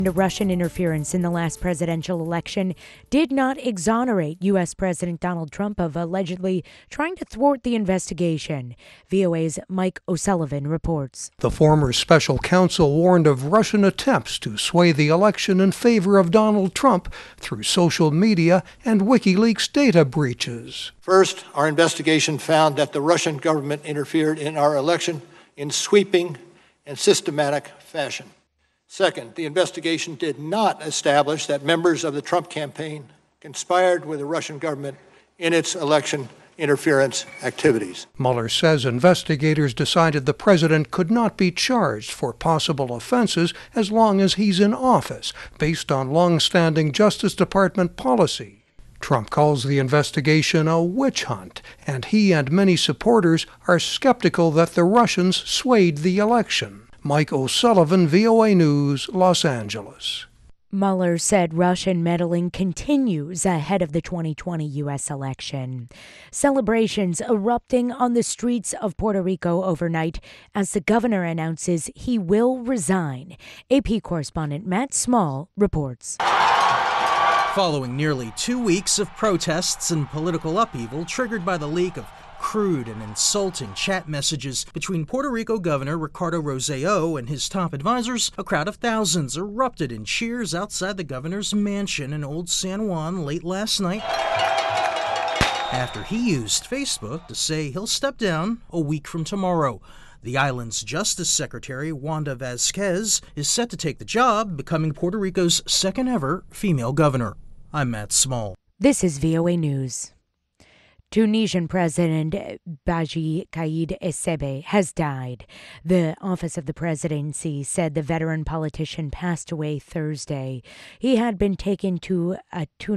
Russian interference in the last presidential election did not exonerate U.S. President Donald Trump of allegedly trying to thwart the investigation. VOA's Mike O'Sullivan reports. The former special counsel warned of Russian attempts to sway the election in favor of Donald Trump through social media and WikiLeaks data breaches. First, our investigation found that the Russian government interfered in our election in sweeping and systematic fashion. Second, the investigation did not establish that members of the Trump campaign conspired with the Russian government in its election interference activities. Mueller says investigators decided the president could not be charged for possible offenses as long as he's in office, based on long-standing Justice Department policy. Trump calls the investigation a witch hunt, and he and many supporters are skeptical that the Russians swayed the election. Mike O'Sullivan, VOA News, Los Angeles. Mueller said Russian meddling continues ahead of the 2020 U.S. election. Celebrations erupting on the streets of Puerto Rico overnight as the governor announces he will resign. AP correspondent Matt Small reports. Following nearly 2 weeks of protests and political upheaval triggered by the leak of crude and insulting chat messages between Puerto Rico Governor Ricardo Rosselló and his top advisors, a crowd of thousands erupted in cheers outside the governor's mansion in Old San Juan late last night after he used Facebook to say he'll step down a week from tomorrow. The island's Justice Secretary, Wanda Vazquez, is set to take the job, becoming Puerto Rico's second ever female governor. I'm Matt Small. This is VOA News. Tunisian President Beji Caid Essebsi has died. The office of the presidency said the veteran politician passed away Thursday. He had been taken to a